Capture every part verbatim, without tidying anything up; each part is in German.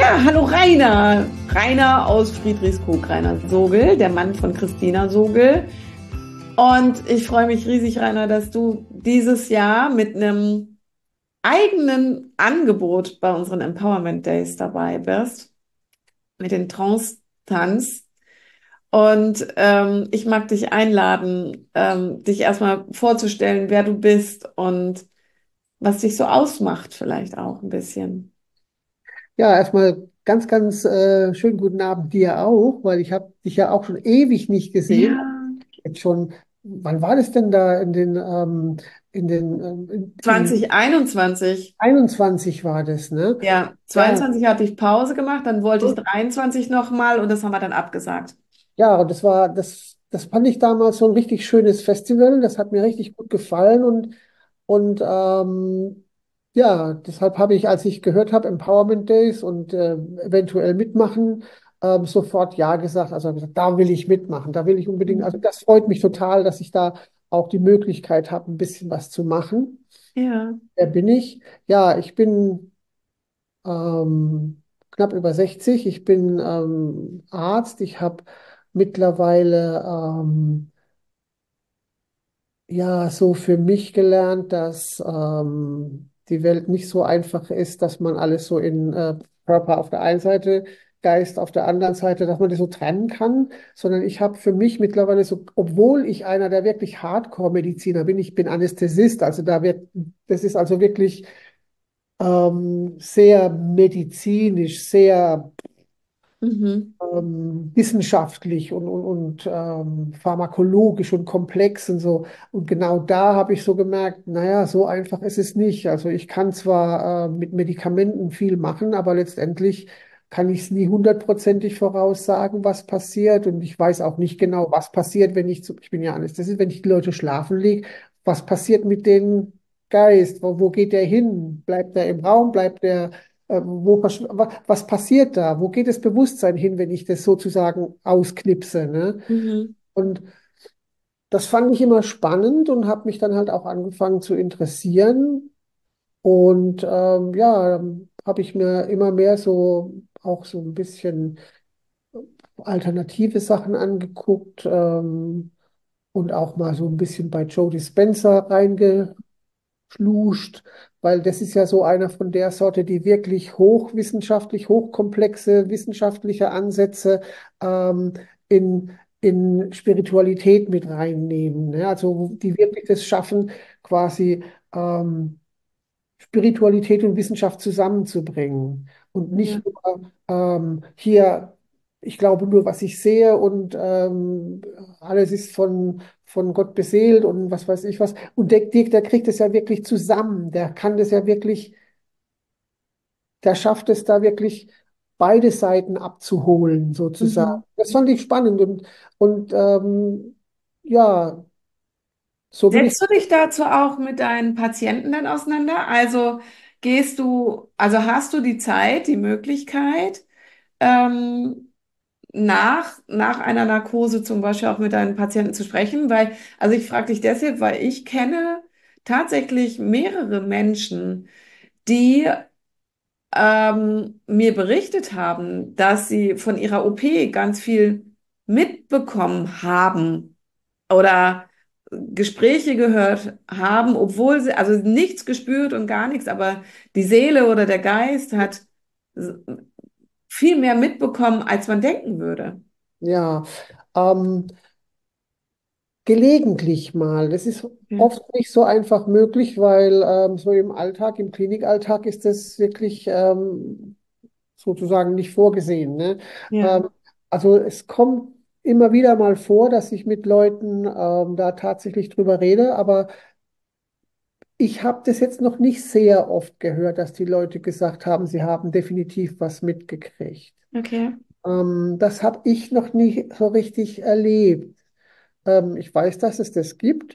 Ja, hallo Rainer. Rainer aus Friedrichskoog, Rainer Sogel, der Mann von Christina Sogel. Und ich freue mich riesig, Rainer, dass du dieses Jahr mit einem eigenen Angebot bei unseren Empowerment Days dabei bist, mit den Trance-Tanz. Und ähm, ich mag dich einladen, ähm, dich erstmal vorzustellen, wer du bist und was dich so ausmacht, vielleicht auch ein bisschen. Ja, erstmal ganz, ganz äh, schönen guten Abend dir auch, weil ich habe dich ja auch schon ewig nicht gesehen. Ja. Jetzt schon, wann war das denn da in den, ähm, in den, ähm, in, in zwanzig einundzwanzig. einundzwanzig war das, ne? Ja, Ja, zweiundzwanzig hatte ich Pause gemacht, dann wollte ich dreiundzwanzig nochmal und das haben wir dann abgesagt. ja, und das war, das, das fand ich damals so ein richtig schönes Festival. Das hat mir richtig gut gefallen und, und ähm, ja, deshalb habe ich, als ich gehört habe, Empowerment Days und äh, eventuell mitmachen, ähm, sofort ja gesagt. Also habe ich gesagt, da will ich mitmachen, da will ich unbedingt. Also Mhm. das freut mich total, dass ich da auch die Möglichkeit habe, ein bisschen was zu machen. Ja, Wer bin ich? Ja, ich bin ähm, knapp über sechzig. Ich bin ähm, Arzt. Ich habe mittlerweile ähm, ja so für mich gelernt, dass ähm, die Welt nicht so einfach ist, dass man alles so in äh, Körper auf der einen Seite, Geist auf der anderen Seite, dass man das so trennen kann, sondern ich habe für mich mittlerweile so, obwohl ich einer der wirklich Hardcore-Mediziner bin, ich bin Anästhesist, also da wird, das ist also wirklich ähm, sehr medizinisch, sehr mhm. ähm, wissenschaftlich und, und, und ähm, pharmakologisch und komplex und so. Und genau da habe ich so gemerkt, naja, so einfach ist es nicht. Also ich kann zwar äh, mit Medikamenten viel machen, aber letztendlich kann ich es nie hundertprozentig voraussagen, was passiert. Und ich weiß auch nicht genau, was passiert, wenn ich, zu, ich bin ja Anästhesist, wenn ich die Leute schlafen lege, was passiert mit dem Geist? Wo, wo geht der hin? Bleibt er im Raum? Bleibt er äh, wo, versch- wa- was passiert da? Wo geht das Bewusstsein hin, wenn ich das sozusagen ausknipse, ne? Mhm. Und das fand ich immer spannend und habe mich dann halt auch angefangen zu interessieren. Und ähm, ja, dann habe ich mir immer mehr so auch so ein bisschen alternative Sachen angeguckt ähm, und auch mal so ein bisschen bei Joe Dispenza reinge schluscht, weil das ist ja so einer von der Sorte, die wirklich hochwissenschaftlich, hochkomplexe wissenschaftliche Ansätze ähm, in, in Spiritualität mit reinnehmen. Ne? Also die wirklich das schaffen, quasi ähm, Spiritualität und Wissenschaft zusammenzubringen und Ja. nicht nur ähm, hier, ich glaube nur, was ich sehe und ähm, alles ist von, von Gott beseelt und was weiß ich was. Und der, der, der kriegt es ja wirklich zusammen, der kann das ja wirklich, der schafft es da wirklich beide Seiten abzuholen, sozusagen. Mhm. Das fand ich spannend und, und ähm, ja, so bin ich. Setzt du dich dazu auch mit deinen Patienten dann auseinander? Also gehst du, also hast du die Zeit, die Möglichkeit, ähm, nach, nach einer Narkose zum Beispiel auch mit deinen Patienten zu sprechen? Weil, also ich frage dich deshalb, weil ich kenne tatsächlich mehrere Menschen, die ähm, mir berichtet haben, dass sie von ihrer O P ganz viel mitbekommen haben oder Gespräche gehört haben, obwohl sie, also nichts gespürt und gar nichts, aber die Seele oder der Geist hat s- viel mehr mitbekommen, als man denken würde. Ja, ähm, gelegentlich mal. Das ist Ja, oft nicht so einfach möglich, weil ähm, so im Alltag, im Klinikalltag ist das wirklich ähm, sozusagen nicht vorgesehen. Ne? ja, Ähm, also es kommt immer wieder mal vor, dass ich mit Leuten ähm, da tatsächlich drüber rede, aber ich habe das jetzt noch nicht sehr oft gehört, dass die Leute gesagt haben, sie haben definitiv was mitgekriegt. okay. Ähm, das habe ich noch nie so richtig erlebt. Ähm, ich weiß, dass es das gibt.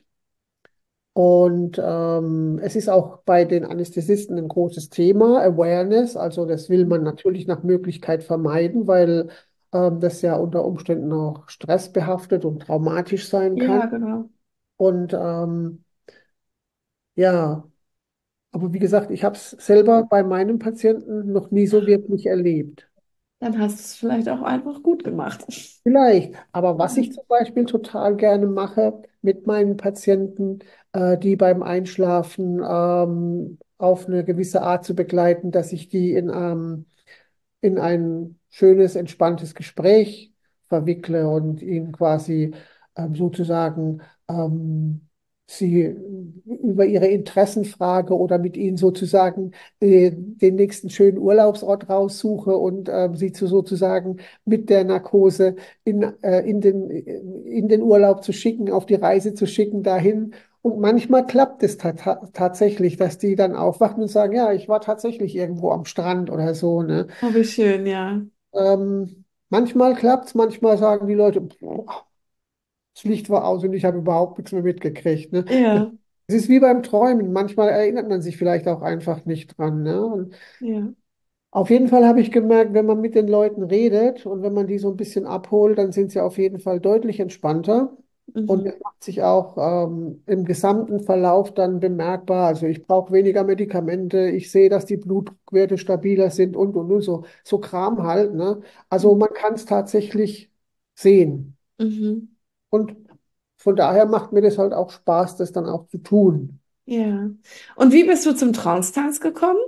Und ähm, es ist auch bei den Anästhesisten ein großes Thema, Awareness. Also das will man natürlich nach Möglichkeit vermeiden, weil ähm, das ja unter Umständen auch stressbehaftet und traumatisch sein kann. Ja, genau. Und ähm, ja, Aber wie gesagt, ich habe es selber bei meinem Patienten noch nie so wirklich erlebt. Dann hast du es vielleicht auch einfach gut gemacht. Vielleicht, aber was ich Mhm. zum Beispiel total gerne mache mit meinen Patienten, äh, die beim Einschlafen ähm, auf eine gewisse Art zu begleiten, dass ich die in, ähm, in ein schönes, entspanntes Gespräch verwickle und ihnen quasi ähm, sozusagen ähm, sie über ihre Interessen frage oder mit ihnen sozusagen äh, den nächsten schönen Urlaubsort raussuche und ähm, sie zu sozusagen mit der Narkose in, äh, in den, in den Urlaub zu schicken, auf die Reise zu schicken dahin. Und manchmal klappt es ta ta- tatsächlich, dass die dann aufwachen und sagen, ja, ich war tatsächlich irgendwo am Strand oder so, ne? Oh, wie schön, ja. Ähm, manchmal klappt es, manchmal sagen die Leute, "Boah, das Licht war aus und ich habe überhaupt nichts mehr mitgekriegt." Ne? Ja, Es ist wie beim Träumen. Manchmal erinnert man sich vielleicht auch einfach nicht dran. Ne? Und ja. auf jeden Fall habe ich gemerkt, wenn man mit den Leuten redet und wenn man die so ein bisschen abholt, dann sind sie auf jeden Fall deutlich entspannter. Und Mhm. es macht sich auch ähm, im gesamten Verlauf dann bemerkbar. Also ich brauche weniger Medikamente, ich sehe, dass die Blutdruckwerte stabiler sind und und und so, so Kram halt. Ne? Also man kann es tatsächlich sehen. Mhm. Und von daher macht mir das halt auch Spaß, das dann auch zu tun. Ja. Und wie bist du zum Trance-Tanz gekommen?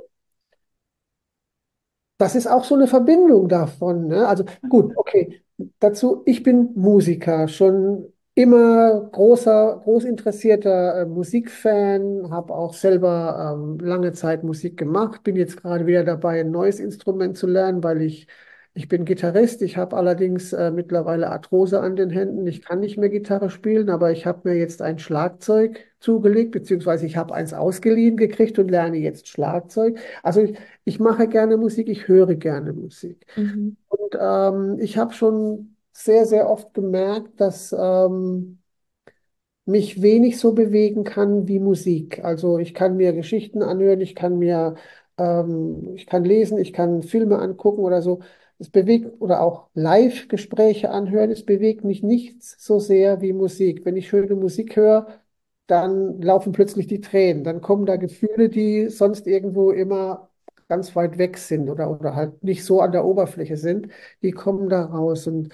Das ist auch so eine Verbindung davon. Ne? Also gut, okay. Dazu, ich bin Musiker, schon immer großer, groß interessierter äh, Musikfan, habe auch selber ähm, lange Zeit Musik gemacht, bin jetzt gerade wieder dabei, ein neues Instrument zu lernen, weil ich, ich bin Gitarrist, ich habe allerdings äh, mittlerweile Arthrose an den Händen, ich kann nicht mehr Gitarre spielen, aber ich habe mir jetzt ein Schlagzeug zugelegt, beziehungsweise ich habe eins ausgeliehen gekriegt und lerne jetzt Schlagzeug. Also ich, ich mache gerne Musik, ich höre gerne Musik. Mhm. Und ähm, ich habe schon sehr, sehr oft gemerkt, dass ähm, mich wenig so bewegen kann wie Musik. Also ich kann mir Geschichten anhören, ich kann mir, ähm, ich kann lesen, ich kann Filme angucken oder so. Es bewegt oder auch Live-Gespräche anhören. Es bewegt mich nichts so sehr wie Musik. Wenn ich schöne Musik höre, dann laufen plötzlich die Tränen. Dann kommen da Gefühle, die sonst irgendwo immer ganz weit weg sind oder, oder halt nicht so an der Oberfläche sind. Die kommen da raus. Und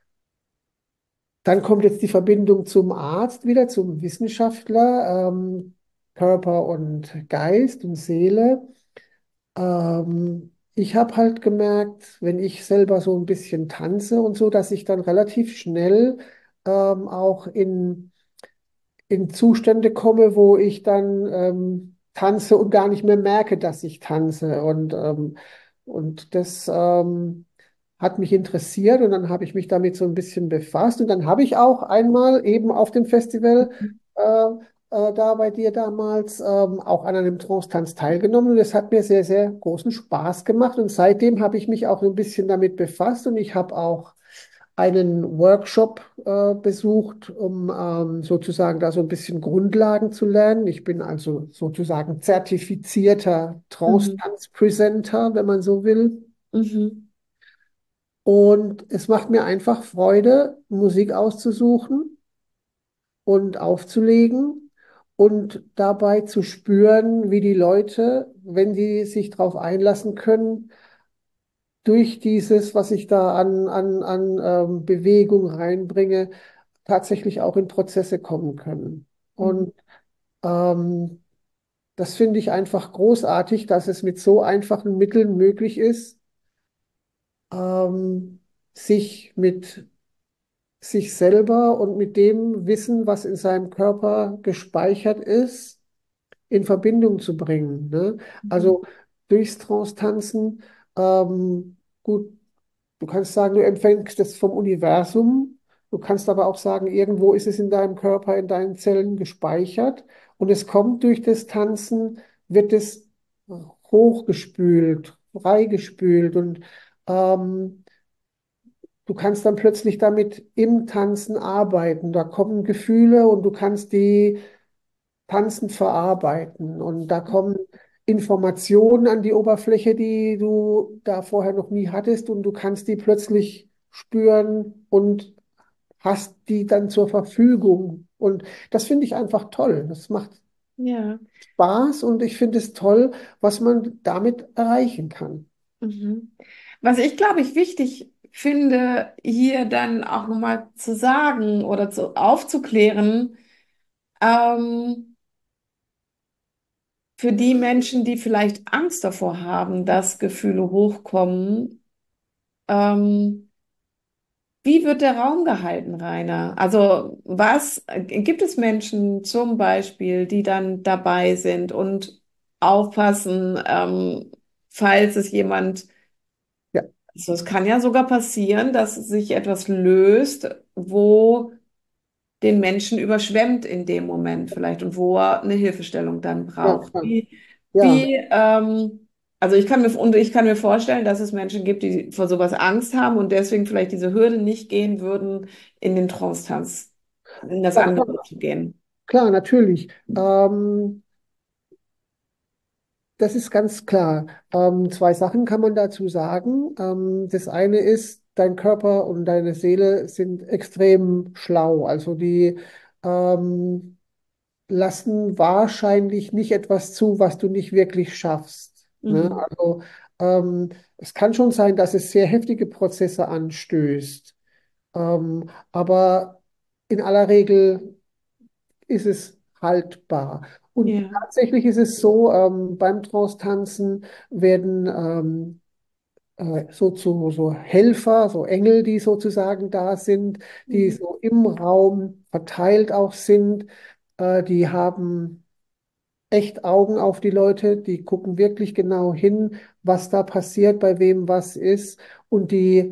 dann kommt jetzt die Verbindung zum Arzt wieder, zum Wissenschaftler, ähm, Körper und Geist und Seele. Ähm, ich habe halt gemerkt, wenn ich selber so ein bisschen tanze und so, dass ich dann relativ schnell ähm, auch in, in Zustände komme, wo ich dann ähm, tanze und gar nicht mehr merke, dass ich tanze. Und, ähm, und das ähm, hat mich interessiert und dann habe ich mich damit so ein bisschen befasst. Und dann habe ich auch einmal eben auf dem Festival äh, äh, da bei dir damals ähm, auch an einem Trance-Tanz teilgenommen und es hat mir sehr, sehr großen Spaß gemacht. Und seitdem habe ich mich auch ein bisschen damit befasst und ich habe auch einen Workshop äh, besucht, um ähm, sozusagen da so ein bisschen Grundlagen zu lernen. Ich bin also sozusagen zertifizierter Mhm. Trance-Tanz-Presenter, wenn man so will. Mhm. Und es macht mir einfach Freude, Musik auszusuchen und aufzulegen und dabei zu spüren, wie die Leute, wenn sie sich darauf einlassen können, durch dieses, was ich da an, an, an ähm, Bewegung reinbringe, tatsächlich auch in Prozesse kommen können. Mhm. Und ähm, das finde ich einfach großartig, dass es mit so einfachen Mitteln möglich ist, ähm, sich mit sich selber und mit dem Wissen, was in seinem Körper gespeichert ist, in Verbindung zu bringen. Ne? Mhm. Also durchs Trance-Tanzen, ähm, gut, du kannst sagen, du empfängst es vom Universum. Du kannst aber auch sagen, irgendwo ist es in deinem Körper, in deinen Zellen gespeichert. Und es kommt durch das Tanzen, wird es hochgespült, freigespült. Und ähm, du kannst dann plötzlich damit im Tanzen arbeiten. Da kommen Gefühle und du kannst die tanzend verarbeiten. Und da kommen Informationen an die Oberfläche, die du da vorher noch nie hattest. Und du kannst die plötzlich spüren und hast die dann zur Verfügung. Und das finde ich einfach toll. Das macht Ja. Spaß und ich finde es toll, was man damit erreichen kann. Mhm. Was ich, glaube ich, wichtig finde, hier dann auch nochmal zu sagen oder zu, aufzuklären, ähm, für die Menschen, die vielleicht Angst davor haben, dass Gefühle hochkommen, ähm, wie wird der Raum gehalten, Rainer? Also was äh, gibt es Menschen zum Beispiel, die dann dabei sind und aufpassen, ähm, falls es jemand, Ja, also es kann ja sogar passieren, dass sich etwas löst, wo den Menschen überschwemmt in dem Moment vielleicht und wo er eine Hilfestellung dann ja, braucht. ja. Wie, Ja, wie, ähm, also ich kann mir, und ich kann mir vorstellen, dass es Menschen gibt, die vor sowas Angst haben und deswegen vielleicht diese Hürde nicht gehen würden, in den Trance-Tanz, in das ja, Angebot klar, zu gehen. klar, natürlich. Ähm, Das ist ganz klar. Ähm, zwei Sachen kann man dazu sagen. Ähm, das eine ist, dein Körper und deine Seele sind extrem schlau. Also die ähm, lassen wahrscheinlich nicht etwas zu, was du nicht wirklich schaffst. Ne? Mhm. Also ähm, es kann schon sein, dass es sehr heftige Prozesse anstößt. Ähm, aber in aller Regel ist es haltbar. Und Ja. tatsächlich ist es so, ähm, beim Trance-Tanzen werden ähm, äh, so, zu, so Helfer, so Engel, die sozusagen da sind, die Mhm. so im Raum verteilt auch sind, äh, die haben echt Augen auf die Leute, die gucken wirklich genau hin, was da passiert, bei wem was ist und die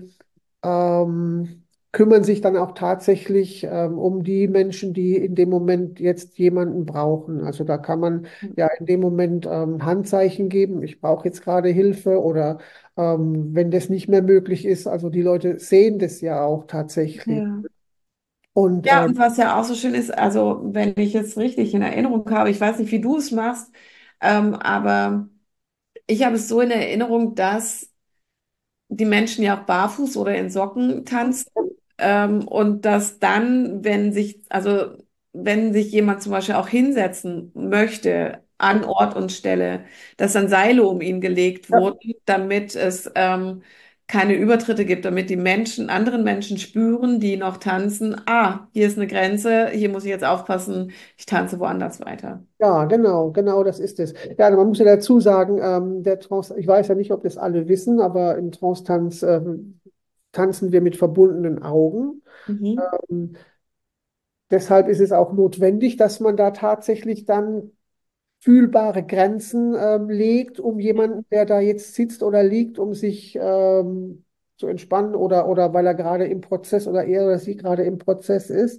ähm, kümmern sich dann auch tatsächlich ähm, um die Menschen, die in dem Moment jetzt jemanden brauchen. Also da kann man ja in dem Moment ähm, Handzeichen geben, ich brauche jetzt gerade Hilfe oder ähm, wenn das nicht mehr möglich ist, also die Leute sehen das ja auch tatsächlich. Ja. Und Ja, ähm, und was ja auch so schön ist, also wenn ich es richtig in Erinnerung habe, ich weiß nicht, wie du es machst, ähm, aber ich habe es so in Erinnerung, dass die Menschen ja auch barfuß oder in Socken tanzen. Ähm, und dass dann, wenn sich, also wenn sich jemand zum Beispiel auch hinsetzen möchte an Ort und Stelle, dass dann Seile um ihn gelegt ja, wurden, damit es ähm, keine Übertritte gibt, damit die Menschen, anderen Menschen spüren, die noch tanzen, ah, hier ist eine Grenze, hier muss ich jetzt aufpassen, ich tanze woanders weiter. ja, genau, genau, das ist es. Ja, man muss ja dazu sagen, ähm, der Trance, ich weiß ja nicht, ob das alle wissen, aber im Trance-Tanz ähm, tanzen wir mit verbundenen Augen. Mhm. Ähm, Deshalb ist es auch notwendig, dass man da tatsächlich dann fühlbare Grenzen ähm, legt, um jemanden, der da jetzt sitzt oder liegt, um sich ähm, zu entspannen oder, oder weil er gerade im Prozess oder er oder sie gerade im Prozess ist.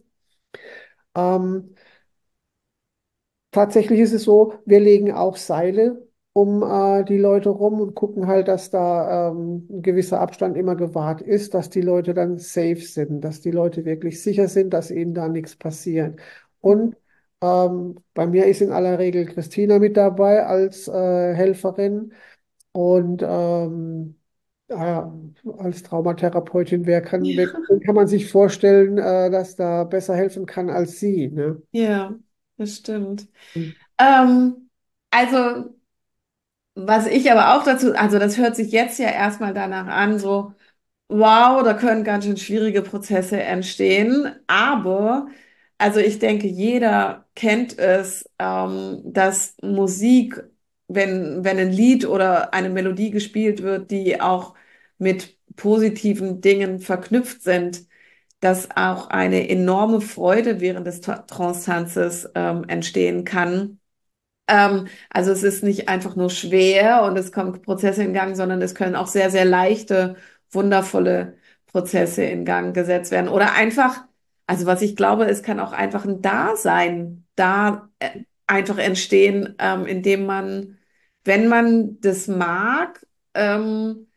Ähm, Tatsächlich ist es so, wir legen auch Seile um äh, die Leute rum und gucken halt, dass da ähm, ein gewisser Abstand immer gewahrt ist, dass die Leute dann safe sind, dass die Leute wirklich sicher sind, dass ihnen da nichts passiert. Und ähm, bei mir ist in aller Regel Christina mit dabei als äh, Helferin und ähm, ja, als Traumatherapeutin, wer kann, wer, wen kann man sich vorstellen, äh, dass da besser helfen kann als sie, ne? Ja, das stimmt. Ähm, also was ich aber auch dazu, also das hört sich jetzt ja erstmal danach an, so, wow, da können ganz schön schwierige Prozesse entstehen. Aber, also ich denke, jeder kennt es, ähm, dass Musik, wenn, wenn ein Lied oder eine Melodie gespielt wird, die auch mit positiven Dingen verknüpft sind, dass auch eine enorme Freude während des Tra- Trance-Tanzes ähm, entstehen kann. Ähm, also es ist nicht einfach nur schwer und es kommen Prozesse in Gang, sondern es können auch sehr, sehr leichte, wundervolle Prozesse in Gang gesetzt werden. Oder einfach, also was ich glaube, es kann auch einfach ein Dasein da äh, einfach entstehen, ähm, indem man, wenn man das mag, ähm,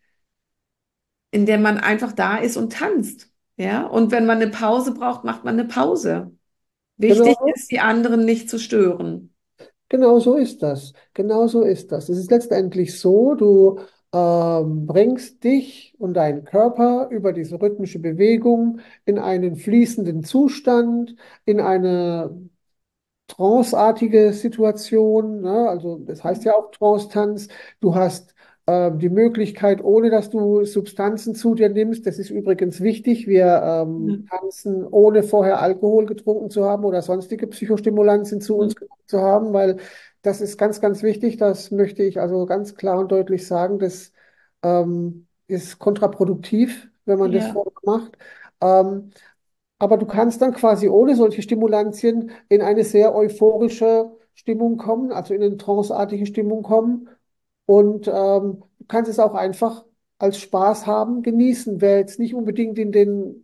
indem man einfach da ist und tanzt. Ja, und wenn man eine Pause braucht, macht man eine Pause. Wichtig Genau. ist, die anderen nicht zu stören. Genau so ist das. Genau so ist das. Es ist letztendlich so, du ähm, bringst dich und deinen Körper über diese rhythmische Bewegung in einen fließenden Zustand, in eine tranceartige Situation, ne? Also das heißt ja auch Trance-Tanz. Du hast ähm, die Möglichkeit, ohne dass du Substanzen zu dir nimmst. Das ist übrigens wichtig. Wir Ja. ähm, tanzen, ohne vorher Alkohol getrunken zu haben oder sonstige Psychostimulantien zu uns genommen zu haben, weil das ist ganz, ganz wichtig. Das möchte ich also ganz klar und deutlich sagen. Das ähm, ist kontraproduktiv, wenn man das Ja, vorher macht. Ähm, aber du kannst dann quasi ohne solche Stimulantien in eine sehr euphorische Stimmung kommen, also in eine tranceartige Stimmung kommen. Und ähm, du kannst es auch einfach als Spaß haben, genießen. Wer jetzt nicht unbedingt in den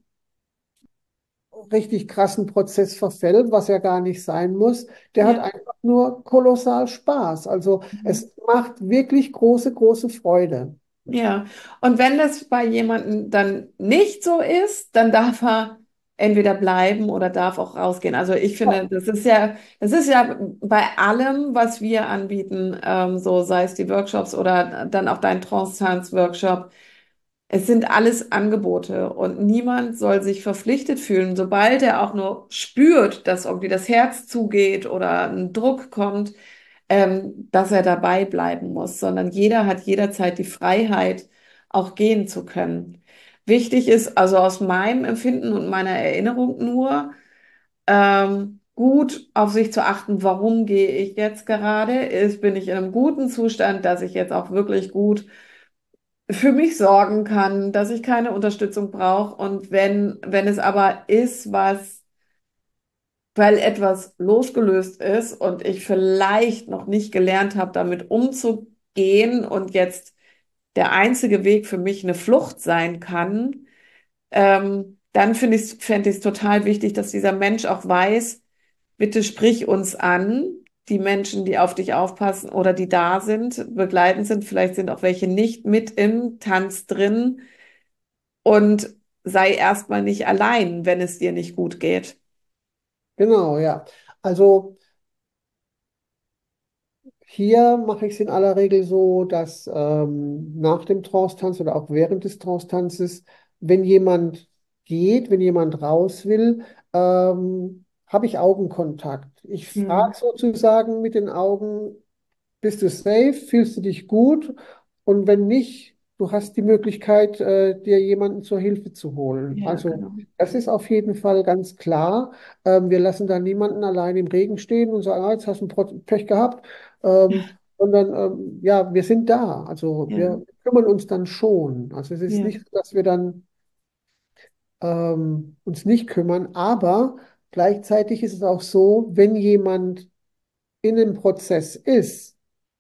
richtig krassen Prozess verfällt, was ja gar nicht sein muss, der hat ja. einfach nur kolossal Spaß. Also Mhm. es macht wirklich große, große Freude. Ja, und wenn das bei jemandem dann nicht so ist, dann darf er entweder bleiben oder darf auch rausgehen. Also ich finde, das ist ja, das ist ja bei allem, was wir anbieten, ähm, so sei es die Workshops oder dann auch dein Trance-Tanz-Workshop. Es sind alles Angebote und niemand soll sich verpflichtet fühlen, sobald er auch nur spürt, dass irgendwie das Herz zugeht oder ein Druck kommt, ähm, dass er dabei bleiben muss, sondern jeder hat jederzeit die Freiheit, auch gehen zu können. Wichtig ist also aus meinem Empfinden und meiner Erinnerung nur, ähm, gut auf sich zu achten, warum gehe ich jetzt gerade? Ist, bin ich in einem guten Zustand, dass ich jetzt auch wirklich gut für mich sorgen kann, dass ich keine Unterstützung brauche. Und wenn, wenn es aber ist, was, weil etwas losgelöst ist und ich vielleicht noch nicht gelernt habe, damit umzugehen und jetzt der einzige Weg für mich eine Flucht sein kann, ähm, dann finde ich, fände ich es total wichtig, dass dieser Mensch auch weiß, bitte sprich uns an. Die Menschen, die auf dich aufpassen oder die da sind, begleitend sind, vielleicht sind auch welche nicht mit im Tanz drin und sei erstmal nicht allein, wenn es dir nicht gut geht. Genau, ja. Also hier mache ich es in aller Regel so, dass ähm, nach dem Trance-Tanz oder auch während des Trance-Tanzes, wenn jemand geht, wenn jemand raus will, ähm, habe ich Augenkontakt. Ich Hm. frage sozusagen mit den Augen, bist du safe? Fühlst du dich gut? Und wenn nicht, du hast die Möglichkeit, äh, dir jemanden zur Hilfe zu holen. Ja, Also genau. das ist auf jeden Fall ganz klar. Ähm, wir lassen da niemanden allein im Regen stehen und sagen, ah, jetzt hast du ein Pro- Pech gehabt. Ähm, sondern ähm, ja, wir sind da. Also Ja, wir kümmern uns dann schon. Also es ist ja, nicht so, dass wir dann ähm, uns nicht kümmern, aber gleichzeitig ist es auch so, wenn jemand in einem Prozess ist,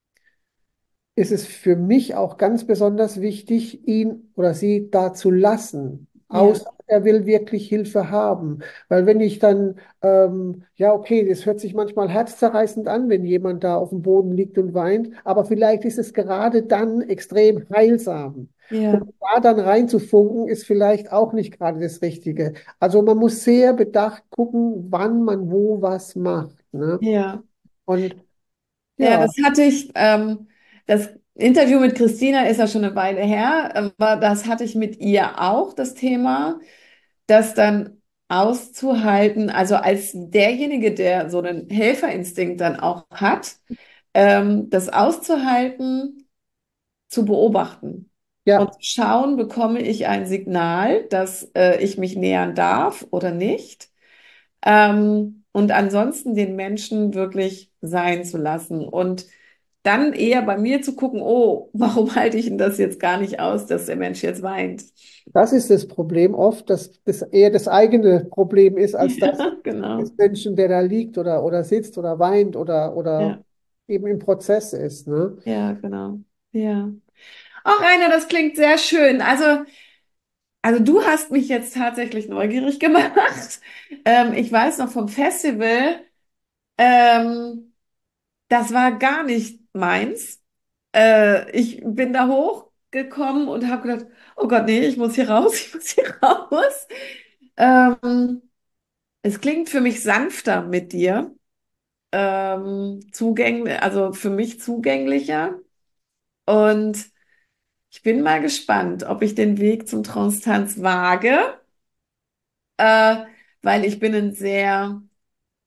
ist es für mich auch ganz besonders wichtig, ihn oder sie da zu lassen, ja, außer er will wirklich Hilfe haben. Weil wenn ich dann, ähm, ja, okay, das hört sich manchmal herzzerreißend an, wenn jemand da auf dem Boden liegt und weint, aber vielleicht ist es gerade dann extrem heilsam. Und ja, da dann reinzufunken, ist vielleicht auch nicht gerade das Richtige. Also man muss sehr bedacht gucken, wann man wo was macht, ne? ja. Und Ja, ja, das hatte ich, ähm, das Interview mit Christina ist ja schon eine Weile her, ähm, aber das hatte ich mit ihr auch, das Thema, das dann auszuhalten, also als derjenige, der so einen Helferinstinkt dann auch hat, ähm, das auszuhalten, zu beobachten und ja. zu schauen, bekomme ich ein Signal, dass äh, ich mich nähern darf oder nicht. Ähm, und ansonsten den Menschen wirklich sein zu lassen und dann eher bei mir zu gucken, oh, warum halte ich denn das jetzt gar nicht aus, dass der Mensch jetzt weint? Das ist das Problem oft, dass das eher das eigene Problem ist, als das Ja, genau. des Menschen, der da liegt oder, oder sitzt oder weint oder, oder Ja, eben im Prozess ist, ne? ja, genau. Ja. Auch Rainer, das klingt sehr schön. Also, also du hast mich jetzt tatsächlich neugierig gemacht. Ähm, ich weiß noch vom Festival, ähm, das war gar nicht meins. Äh, ich bin da hochgekommen und habe gedacht, oh Gott, nee, ich muss hier raus, ich muss hier raus. Ähm, es klingt für mich sanfter mit dir, ähm, zugänglich, also für mich zugänglicher. Und ich bin mal gespannt, ob ich den Weg zum Transtanz wage, äh, weil ich bin ein sehr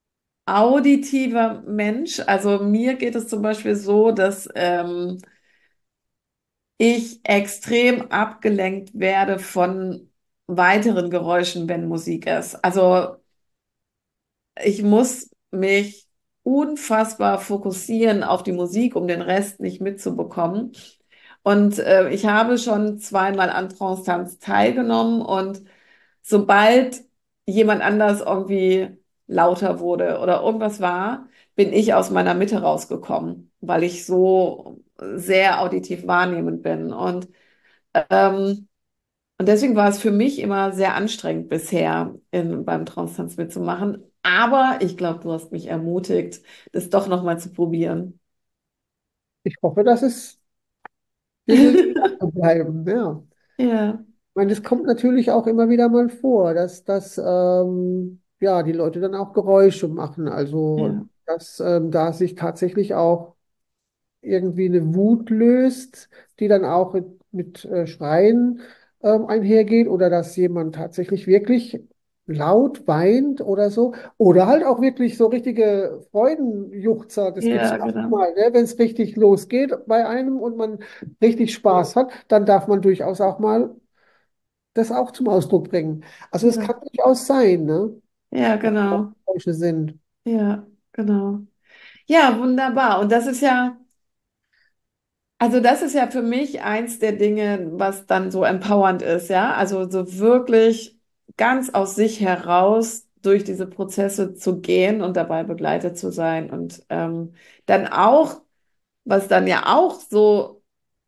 auditiver Mensch. Also mir geht es zum Beispiel so, dass ähm, ich extrem abgelenkt werde von weiteren Geräuschen, wenn Musik ist. Also ich muss mich unfassbar fokussieren auf die Musik, um den Rest nicht mitzubekommen. Und äh, ich habe schon zweimal an Trance-Tanz teilgenommen und sobald jemand anders irgendwie lauter wurde oder irgendwas war, bin ich aus meiner Mitte rausgekommen, weil ich so sehr auditiv wahrnehmend bin. Und ähm, und deswegen war es für mich immer sehr anstrengend bisher in, beim Trance-Tanz mitzumachen. Aber ich glaube, du hast mich ermutigt, das doch nochmal zu probieren. Ich hoffe, dass es dir gelingt, zu bleiben. Ja. Ja, Ich meine, das kommt natürlich auch immer wieder mal vor, dass, dass ähm, ja, die Leute dann auch Geräusche machen. Also, ja, dass ähm, da sich tatsächlich auch irgendwie eine Wut löst, die dann auch mit, mit äh, Schreien ähm, einhergeht oder dass jemand tatsächlich wirklich laut weint oder so. Oder halt auch wirklich so richtige Freudenjuchzer. Das gibt es ja, ja auch genau. mal, ne? Wenn es richtig losgeht bei einem und man richtig Spaß hat, dann darf man durchaus auch mal das auch zum Ausdruck bringen. Also es Ja, kann durchaus sein, ne? ja, Dass das genau. solche sind. Ja, genau. Ja, wunderbar. Und das ist ja, also das ist ja für mich eins der Dinge, was dann so empowernd ist, ja. Also so wirklich ganz aus sich heraus durch diese Prozesse zu gehen und dabei begleitet zu sein und ähm, dann auch, was dann ja auch so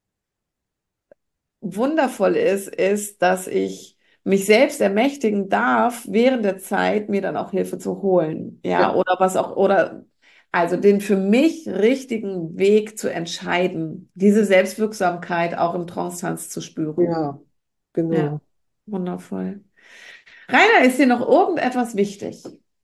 wundervoll ist, ist, dass ich mich selbst ermächtigen darf, während der Zeit mir dann auch Hilfe zu holen. Ja, Ja, oder was auch, oder also den für mich richtigen Weg zu entscheiden, diese Selbstwirksamkeit auch im Trance-Tanz zu spüren. ja, Ja, genau. wundervoll. Rainer, ist dir noch irgendetwas wichtig?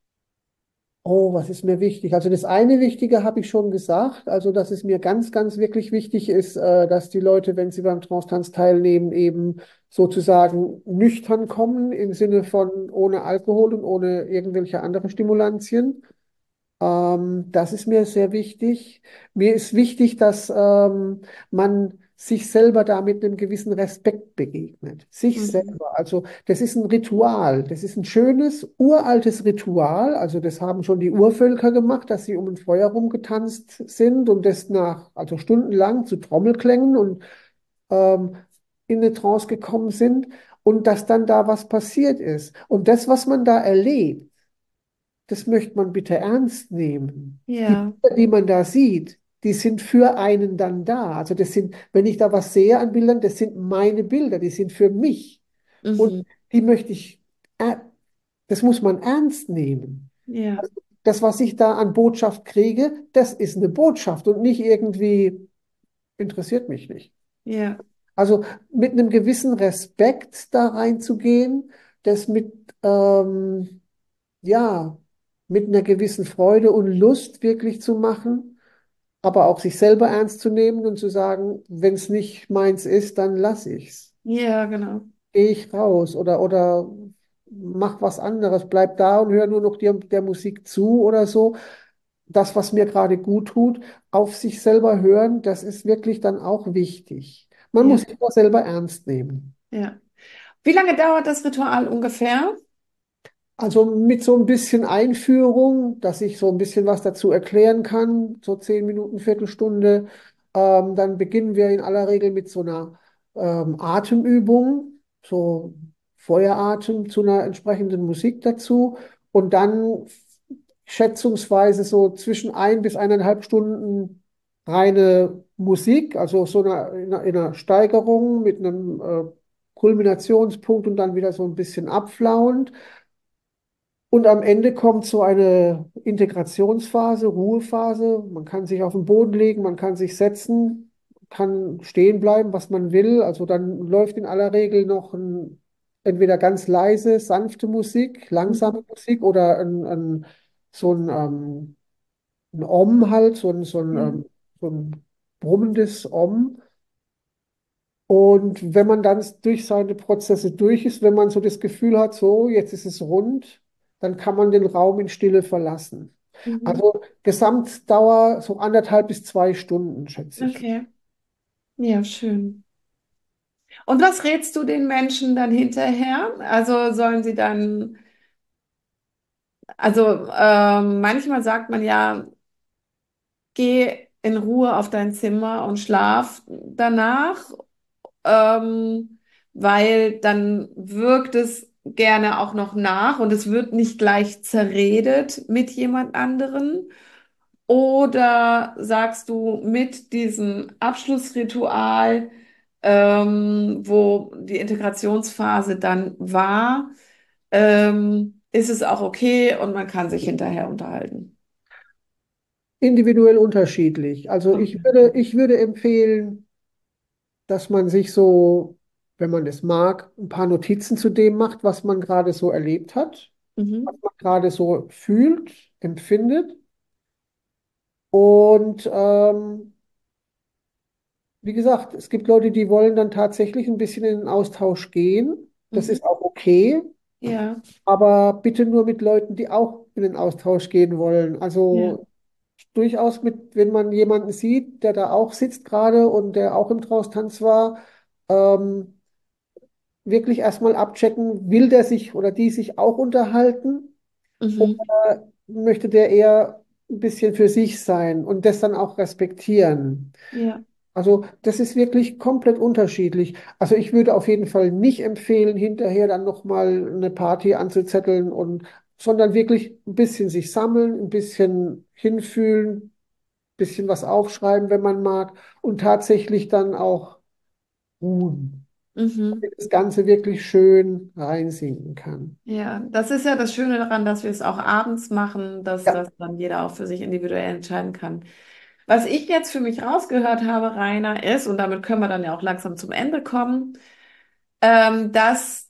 Oh, was ist mir wichtig? Also das eine Wichtige habe ich schon gesagt, also dass es mir ganz, ganz wirklich wichtig ist, äh, dass die Leute, wenn sie beim Trance-Tanz teilnehmen, eben sozusagen nüchtern kommen im Sinne von ohne Alkohol und ohne irgendwelche andere Stimulantien. Ähm, das ist mir sehr wichtig. Mir ist wichtig, dass ähm, man sich selber da mit einem gewissen Respekt begegnet. Sich Mhm. selber. Also das ist ein Ritual. Das ist ein schönes, uraltes Ritual. Also das haben schon die Urvölker gemacht, dass sie um ein Feuer rumgetanzt sind und das nach, also stundenlang zu Trommelklängen und ähm, in eine Trance gekommen sind und dass dann da was passiert ist. Und das, was man da erlebt, das möchte man bitte ernst nehmen. Die Ja. Bilder, die man da sieht, die sind für einen dann da. Also das sind, wenn ich da was sehe an Bildern, das sind meine Bilder, die sind für mich. Und Mhm. die möchte ich, äh, das muss man ernst nehmen. Ja. Das, was ich da an Botschaft kriege, das ist eine Botschaft und nicht irgendwie interessiert mich nicht. Ja. Also mit einem gewissen Respekt da reinzugehen, das mit, ähm, ja, mit einer gewissen Freude und Lust wirklich zu machen, aber auch sich selber ernst zu nehmen und zu sagen, wenn es nicht meins ist, dann lass ich's. Ja, genau. Gehe ich raus oder, oder mach was anderes, bleib da und hör nur noch der, der Musik zu oder so. Das, was mir gerade gut tut, auf sich selber hören, das ist wirklich dann auch wichtig. Man muss Ja. sich auch selber ernst nehmen. Ja. Wie lange dauert das Ritual ungefähr? Also mit so ein bisschen Einführung, dass ich so ein bisschen was dazu erklären kann, so zehn Minuten, Viertelstunde. Ähm, dann beginnen wir in aller Regel mit so einer ähm, Atemübung, so Feueratem zu einer entsprechenden Musik dazu. Und dann schätzungsweise so zwischen ein bis eineinhalb Stunden reine Musik, also so eine, in einer, in einer Steigerung mit einem äh, Kulminationspunkt und dann wieder so ein bisschen abflauend. Und am Ende kommt so eine Integrationsphase, Ruhephase. Man kann sich auf den Boden legen, man kann sich setzen, kann stehen bleiben, was man will. Also dann läuft in aller Regel noch ein, entweder ganz leise, sanfte Musik, langsame Mhm. Musik oder ein, ein, so ein, ähm, ein Om halt, so ein, so ein, Ja. ähm, so ein brummendes Om. Und wenn man dann durch seine Prozesse durch ist, wenn man so das Gefühl hat, so, jetzt ist es rund, dann kann man den Raum in Stille verlassen. Mhm. Also Gesamtdauer so anderthalb bis zwei Stunden, schätze ich. Okay. Ja, schön. Und was rätst du den Menschen dann hinterher? Also sollen sie dann, also ähm, manchmal sagt man ja, geh in Ruhe auf dein Zimmer und schlaf danach, ähm, weil dann wirkt es gerne auch noch nach und es wird nicht gleich zerredet mit jemand anderen. Oder sagst du mit diesem Abschlussritual, ähm, wo die Integrationsphase dann war, ähm, ist es auch okay und man kann sich hinterher unterhalten? Individuell unterschiedlich. Also ich Okay. würde, ich würde empfehlen, dass man sich so, wenn man es mag, ein paar Notizen zu dem macht, was man gerade so erlebt hat, was Mhm. man gerade so fühlt, empfindet. Und ähm, wie gesagt, es gibt Leute, die wollen dann tatsächlich ein bisschen in den Austausch gehen. Das Mhm. ist auch okay, Ja, aber bitte nur mit Leuten, die auch in den Austausch gehen wollen. ja. Also durchaus mit, wenn man jemanden sieht, der da auch sitzt gerade und der auch im Traustanz war, ähm, wirklich erstmal abchecken, will der sich oder die sich auch unterhalten Mhm. oder möchte der eher ein bisschen für sich sein und das dann auch respektieren. Ja. Also das ist wirklich komplett unterschiedlich. Also ich würde auf jeden Fall nicht empfehlen, hinterher dann nochmal eine Party anzuzetteln und sondern wirklich ein bisschen sich sammeln, ein bisschen hinfühlen, ein bisschen was aufschreiben, wenn man mag, und tatsächlich dann auch ruhen, Mhm. damit das Ganze wirklich schön reinsinken kann. Ja, das ist ja das Schöne daran, dass wir es auch abends machen, dass Ja, das dann jeder auch für sich individuell entscheiden kann. Was ich jetzt für mich rausgehört habe, Rainer, ist, und damit können wir dann ja auch langsam zum Ende kommen, ähm, dass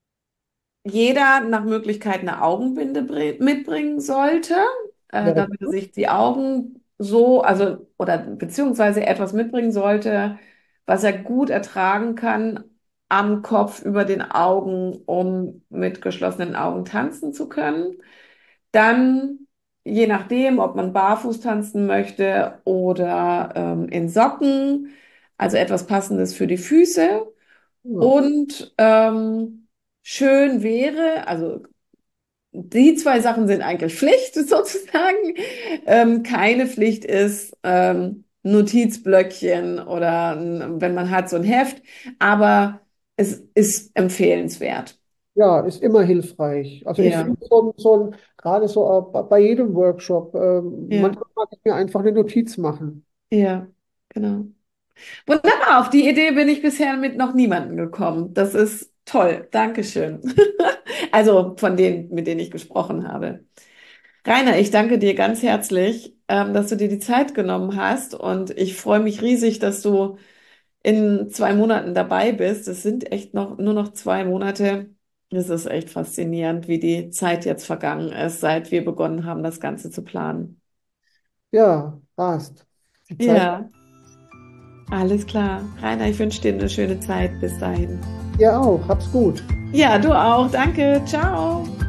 jeder nach Möglichkeit eine Augenbinde bri- mitbringen sollte, äh, wäre damit er sich die Augen so, also, oder beziehungsweise etwas mitbringen sollte, was er gut ertragen kann am Kopf über den Augen, um mit geschlossenen Augen tanzen zu können. Dann, je nachdem, ob man barfuß tanzen möchte oder ähm, in Socken, also etwas Passendes für die Füße. ja. Und ähm, schön wäre, also die zwei Sachen sind eigentlich Pflicht sozusagen. Ähm, keine Pflicht ist ähm, Notizblöckchen oder ein, wenn man hat so ein Heft, aber es ist empfehlenswert. Ja, ist immer hilfreich. Also ich Ja, finde so, ein- so ein, gerade so äh, bei bei jedem Workshop, ähm, ja, manchmal mag ich mir einfach eine Notiz machen. ja, genau. Wunderbar, auf die Idee bin ich bisher mit noch niemandem gekommen. Das ist toll. Dankeschön. Also von denen, mit denen ich gesprochen habe. Rainer, ich danke dir ganz herzlich, ähm, dass du dir die Zeit genommen hast und ich freue mich riesig, dass du in zwei Monaten dabei bist. Es sind echt noch nur noch zwei Monate. Es ist echt faszinierend, wie die Zeit jetzt vergangen ist, seit wir begonnen haben, das Ganze zu planen. Ja, passt. Die Zeit, Ja, alles klar. Rainer, ich wünsche dir eine schöne Zeit bis dahin. ja auch. Hab's gut. Ja, du auch. Danke. Ciao.